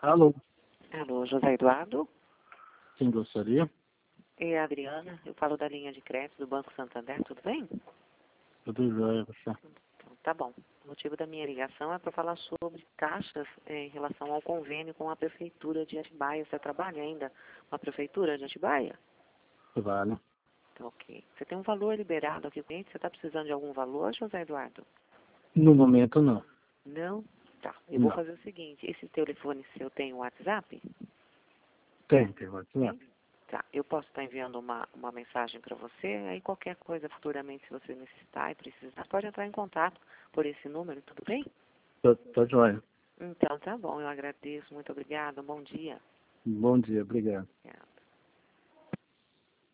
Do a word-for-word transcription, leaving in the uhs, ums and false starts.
Alô, Alô, José Eduardo? quem gostaria? É a Adriana, eu falo da linha de crédito do Banco Santander, tudo bem? Tudo jóia, você? Então, tá bom. O motivo da minha ligação é para falar sobre taxas eh, em relação ao convênio com a Prefeitura de Atibaia. Você trabalha ainda com a Prefeitura de Atibaia? Vale. Então, ok. Você tem um valor liberado aqui, cliente? Você está precisando de algum valor, José Eduardo? No momento, não. Não? Tá. Eu vou Não. fazer o seguinte, esse telefone seu tem o WhatsApp? Tem, tem WhatsApp. Tem? Tá, eu posso estar enviando uma, uma mensagem para você, aí qualquer coisa futuramente, se você necessitar e precisar, pode entrar em contato por esse número, tudo bem? Tá, tá jóia. Então, tá bom, eu agradeço, muito obrigada, um bom dia. Bom dia, obrigado. Obrigada.